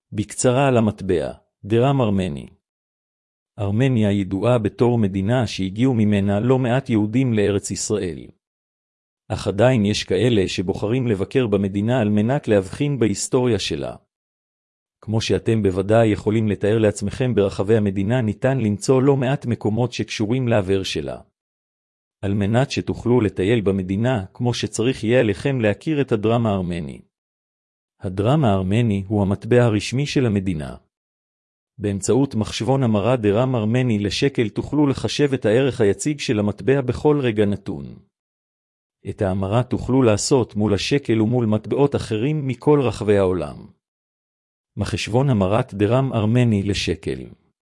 בקצרה על המטבע, דרם ארמני. ארמניה ידועה בתור מדינה שהגיעו ממנה לא מעט יהודים לארץ ישראל. אך עדיין יש כאלה שבוחרים לבקר במדינה על מנת להבחין בהיסטוריה שלה. כמו שאתם בוודאי יכולים לתאר לעצמכם, ברחבי המדינה ניתן למצוא לא מעט מקומות שקשורים לעבר שלה. על מנת שתוכלו לטייל במדינה כמו שצריך, יהיה עליכם להכיר את הדרם הארמני. הדרם הארמני הוא המטבע הרשמי של המדינה. באמצעות מחשבון המרה דרם ארמני לשקל תוכלו לחשב את הערך היציג של המטבע בכל רגע נתון. את ההמרה תוכלו לעשות מול השקל ומול מטבעות אחרים מכל רחבי העולם. מחשבון המרת דרם ארמני לשקל.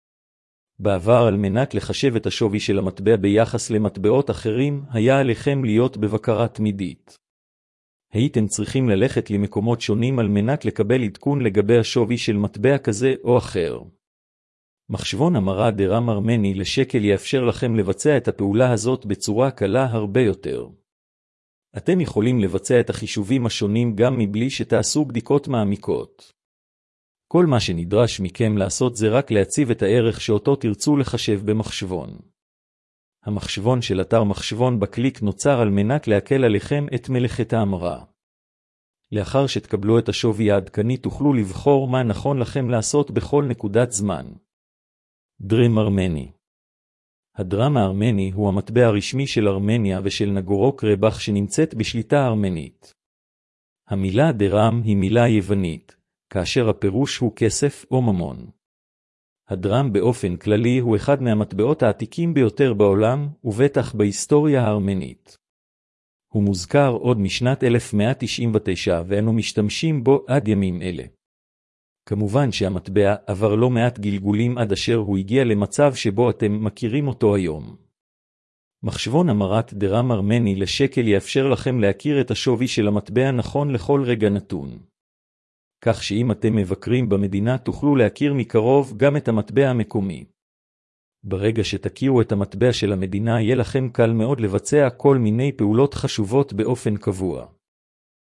בעבר, על מנת לחשב את השווי של המטבע ביחס למטבעות אחרים, היה עליכם להיות בבקרה תמידית. הייתם צריכים ללכת למקומות שונים על מנת לקבל עדכון לגבי השווי של מטבע כזה או אחר. מחשבון המרה דרם ארמני לשקל יאפשר לכם לבצע את הפעולה הזאת בצורה קלה הרבה יותר. אתם יכולים לבצע את החישובים השונים גם מבלי שתעשו בדיקות מעמיקות. כל מה שנדרש מכם לעשות זה רק להציב את הערך שאותו תרצו לחשב במחשבון. המחשבון של אתר מחשבון בקליק נוצר על מנת להקל עליכם את מלאכת ההמרה. לאחר שתקבלו את השווי העדכני תוכלו לבחור מה נכון לכם לעשות בכל נקודת זמן. דרם ארמני. הדרם הארמני הוא המטבע הרשמי של ארמניה ושל נגורנו-קרבאך שנמצאת בשליטה ארמנית. המילה דרם היא מילה יוונית, כאשר הפירוש הוא כסף או ממון. הדרם באופן כללי הוא אחד מהמטבעות העתיקים ביותר בעולם, ובטח בהיסטוריה הארמנית. הוא מוזכר עוד משנת 1199 ואנו משתמשים בו עד ימים אלה. כמובן שהמטבע עבר לא מעט גלגולים עד אשר הוא הגיע למצב שבו אתם מכירים אותו היום. מחשבון המרת דרם ארמני לשקל יאפשר לכם להכיר את השווי של המטבע נכון לכל רגע נתון. כך שאם אתם מבקרים במדינה תוכלו להכיר מקרוב גם את המטבע המקומי. ברגע שתכירו את המטבע של המדינה יהיה לכם קל מאוד לבצע כל מיני פעולות חשובות באופן קבוע.